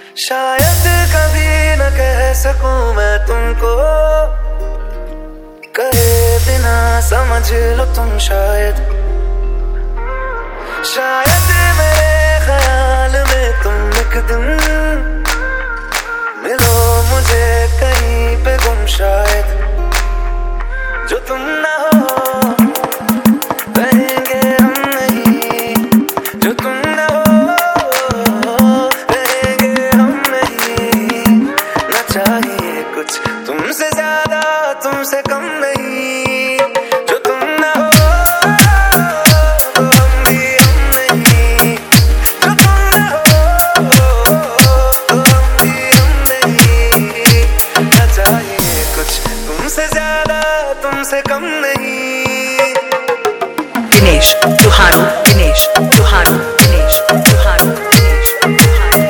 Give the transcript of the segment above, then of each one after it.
शायद कभी न कह सकूं मैं तुमको, कहे बिना समझ लो तुम शायद। शायद मेरे ख्याल में तुम एक दिन मिलो मुझे कहीं पे गुम शायद। जो तुम ना हो रहेंगे हम नहीं, जो तुम ना हो रहेंगे हम नहीं। ना चाहिए कुछ तुमसे ज्यादा तुमसे कम नहीं। जो तुम ना हो तो हम भी हम नहीं, जो तुम ना हो तो हम भी हम नहीं। ना चाहिए कुछ तुमसे ज्यादा तुमसे कम नहीं। दिनेश चौहान, दिनेश चौहान, दिनेश चौहान, दिनेश चौहान।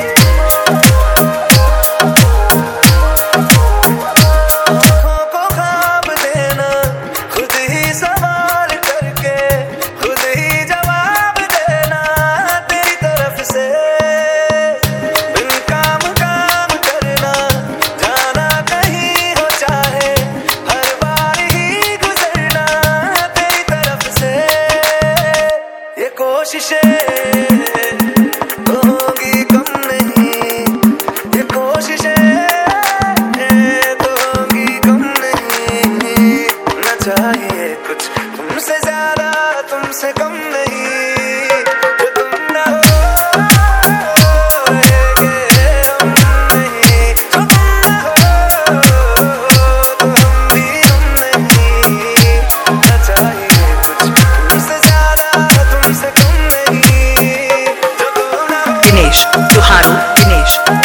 आँखों को ख्वाब देना, खुद ही सवाल करके खुद ही जवाब देना तेरी तरफ से। बिन काम काम करना, जाना कहीं हो चाहे, हर बार ही गुजरना तेरी तरफ से। ये कोशिशें तो होगी कम नहीं, ये कोशिशें तो होगी कम नहीं। ना चाहिए कुछ तुमसे ज्यादा तुमसे कम नहीं। जो तुम ना हो रहेंगे हम नहीं, जो तुम ना हो तो हम भी हम नहीं। ना चाहिए कुछ तुमसे ज्यादा तुमसे कम नहीं। जो तुम ना हो दिनेश चौहान, दिनेश